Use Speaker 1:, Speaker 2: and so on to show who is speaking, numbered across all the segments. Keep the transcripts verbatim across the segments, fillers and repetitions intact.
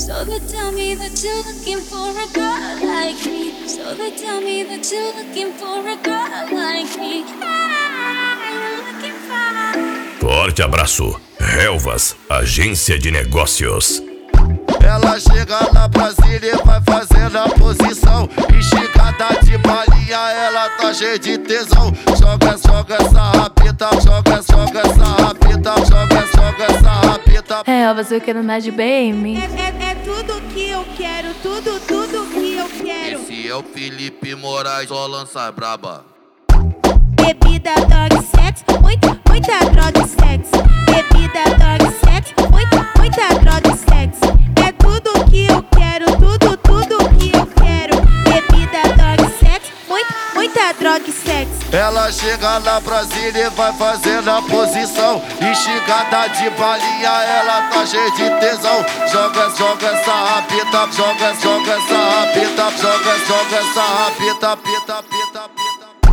Speaker 1: So they tell me that you're looking for a girl like me. So they tell me that you're looking for a girl like me. I'm looking for.
Speaker 2: Forte abraço, Relvas, agência de negócios.
Speaker 3: Ela chega na Brasília e vai fazendo a posição. Esticada de balinha, ela tá cheia de tesão. Joga, joga essa rapita, joga, joga essa rapita, joga, joga essa rapita.
Speaker 4: Relvas, eu quero mais de bem em mim.
Speaker 5: É, é, é tudo que eu quero, tudo, tudo que eu quero.
Speaker 3: Esse é o Felipe Moraes, só lança braba.
Speaker 5: Bebida, dog, sexo, muita, muita droga e sexo. Bebida, dog, sexo, muita, muita droga e sexo. É tudo que eu quero, tudo, tudo que eu quero. Bebida, dog, sexo, muita, muita droga e sexo.
Speaker 3: Ela chega na Brasília e vai fazendo a posição. Esticada de balinha, ela tá cheia de tesão. Joga, joga essa rapita, joga, joga essa rapita, joga, joga essa rapita, pita, pita, pita.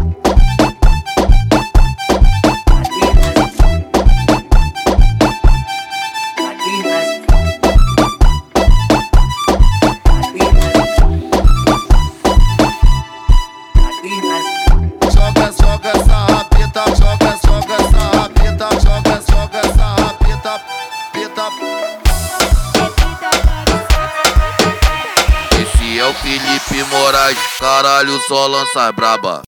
Speaker 3: Joga, joga essa rapita, joga, joga essa rapita, joga, joga essa rapita, pita. Esse é o Felipe Moraes, caralho, só lança braba.